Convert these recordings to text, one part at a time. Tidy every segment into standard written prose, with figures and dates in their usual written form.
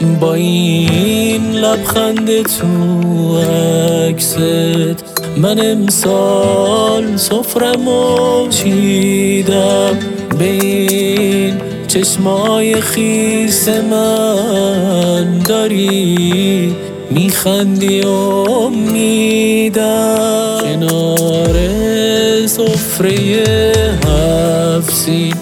با این لبخند تو عکست من امسال سفرمو چیدم. به این چشمای خیس من داری میخندی و میدم. کنار سفره هفسین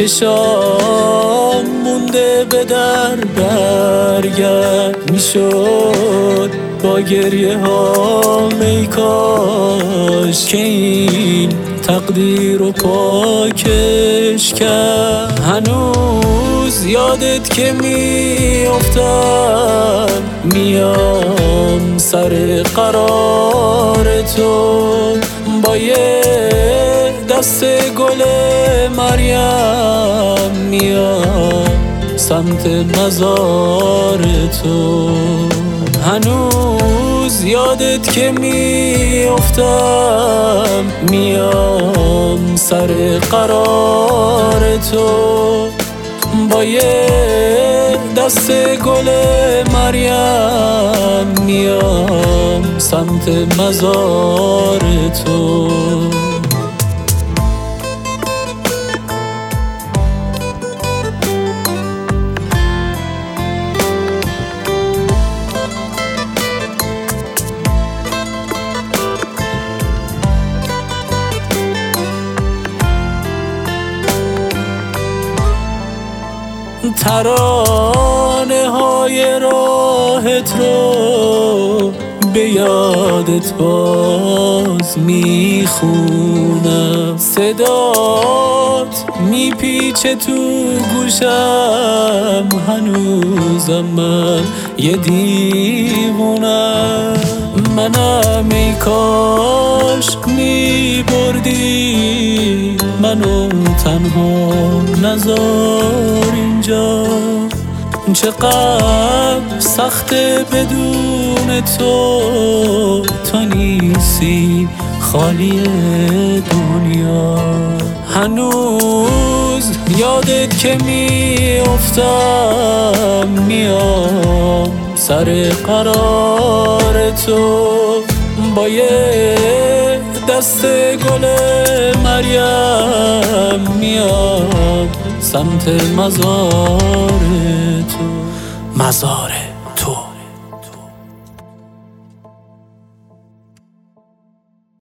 چشام مونده به در برگرد. میشد با گریه ها میکاش که این تقدیر رو پاکش کرد. هنوز یادت که میافتم میام سر قرار تو با یه دست گل مریم میام سمت مزار تو. هنوز یادت که میافتم میام سر قرار تو با یه دست گل مریم میام سمت مزار تو. ترانه های راهت رو به یادت باز میخونم. صدات میپیچه تو گوشم هنوزم من یه دیوونم. منم ای کاش میبردی منو تنها نذار اینجا. چقدر سخته بدون تو نیستی خالی دنیا. هنوز یادت که میافتم میام سر قرار تو با یه دست گل مریم میام سمت مزار تو. مزاره